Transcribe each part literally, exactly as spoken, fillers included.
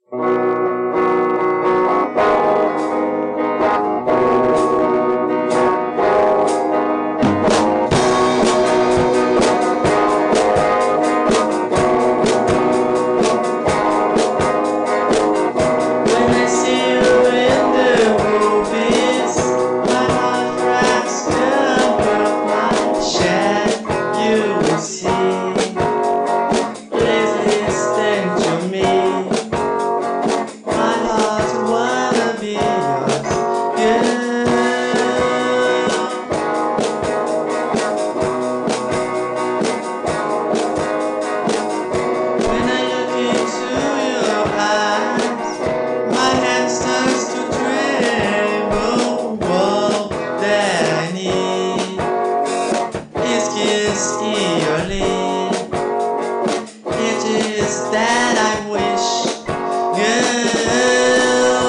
That I wish, girl.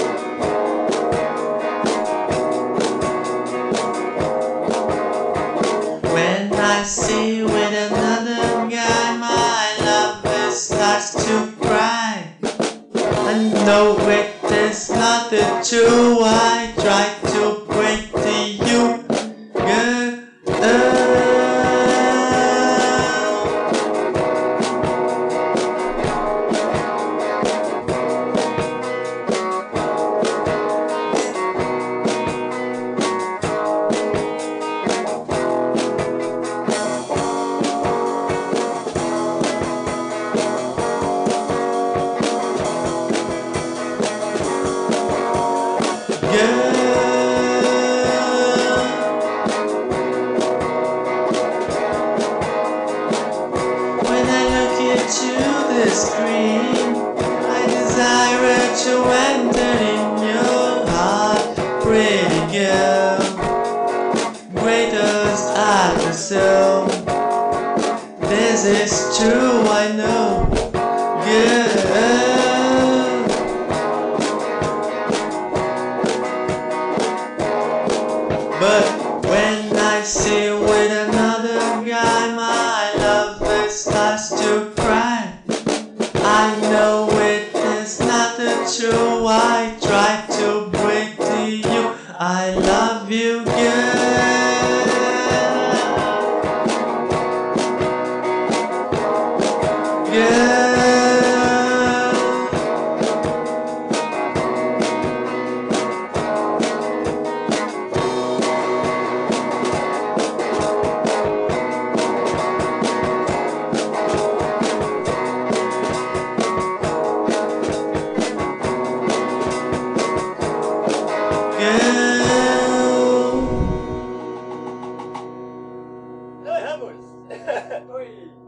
When I see you with another guy, my love starts to cry. I know it is not the truth. I try to bring to you, girl. When I look into the screen, I desire to enter in your heart, pretty girl. Greatest art of soul. This is true, I know, girl. But when I see you with another guy, my love starts to cry. I know it is not the truth. I try to bring to you, I love you, girl. Girl. ¡No dejamos! ¡Uy!